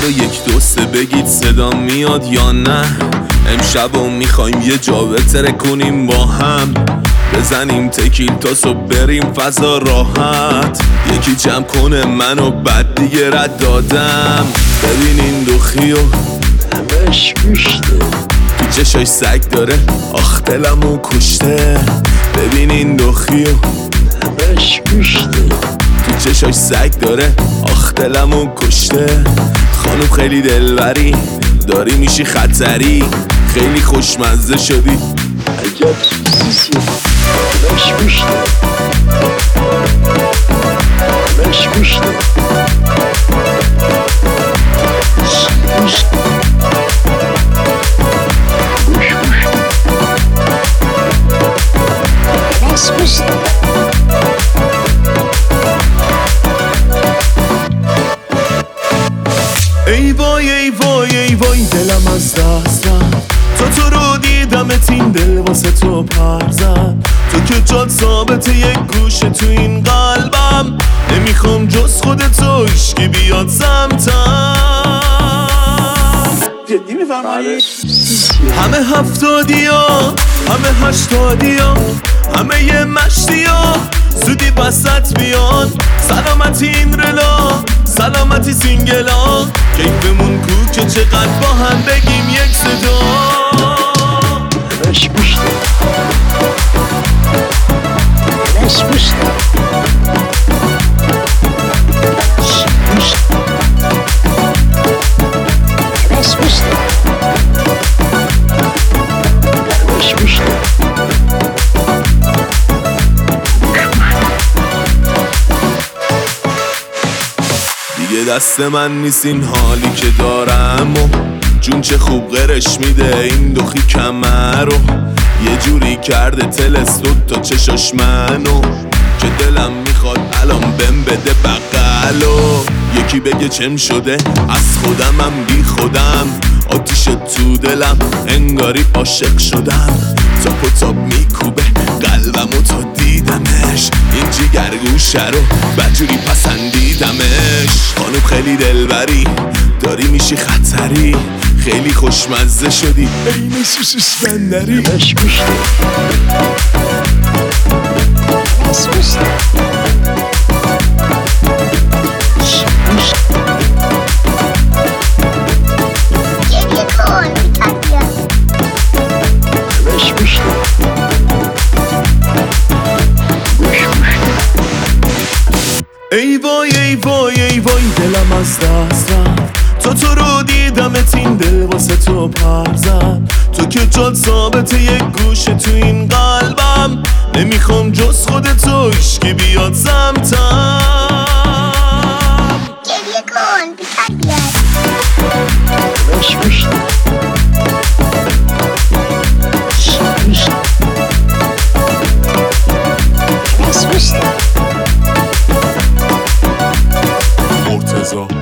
101 2 3 بگید صدا میاد یا نه. امشب و میخوایم یه جا بتره کنیم با هم، بزنیم تکیل تاسو بریم فضا راحت. یکی جمع کنه منو بعد دیگه رد دادم. ببین این دوخیو همش گوشته، تو چشاش سگ داره آخ دلمو کشته. ببین این دوخیو همش گوشته، تو چشاش سگ داره آخ دلمو کشته. خانم خیلی دلبری داری میشی خطری، خیلی خوشمزه شدی عجب سیسی. همش گوشته همش گوشته ای وای ای وای ای وای دلم از دست رفت. تو رو دیدمت این دل واسه تو پر زد. تو که جات ثابته یک گوشه تو این قلبم. نمیخوام جز خودتو هیچکی بیاد سمتم. جدی میفهمی؟ همه 70ها همه 80ها همه یه مشتیا زودی وسط بیان. سلامتی این رلا سلامتی سینگلا، کیفمون کو که چقدر با هم بگیم یک صدا. همش گوشته همش گوشته همش گوشته همش گوشته. دیگه دست من نیست این حالی که دارم و جون چه خوب غرش میده این دوخی کمر رو. یه جوری کرده تلستو تا چشاش منو که دلم میخواد الان بهم بده بغلو. یکی بگه چم شده از خودمم بی خودم، آتیش تو دلم انگاری عاشق شدم. تاپ و تاپ میکوبه قلبمو تا دیدمش، این جیگرگوشه رو بدجوری پسندیدمش. خانم خیلی دلبری داری میشی خطری، خیلی خوشمزه شدی این سوسوس بندری. همش گوشته همش گوشته ای وای ای وای ای وای دلم از دست رفت. تو رو دیدمت این دل واسه تو پر زد. تو که جات ثابته یک گوشه تو این قلبم. نمیخوام جز خودتو هیچکی بیاد سمتم. گریه کن بی تربیت همش گوشته همش گوشته. مرتضی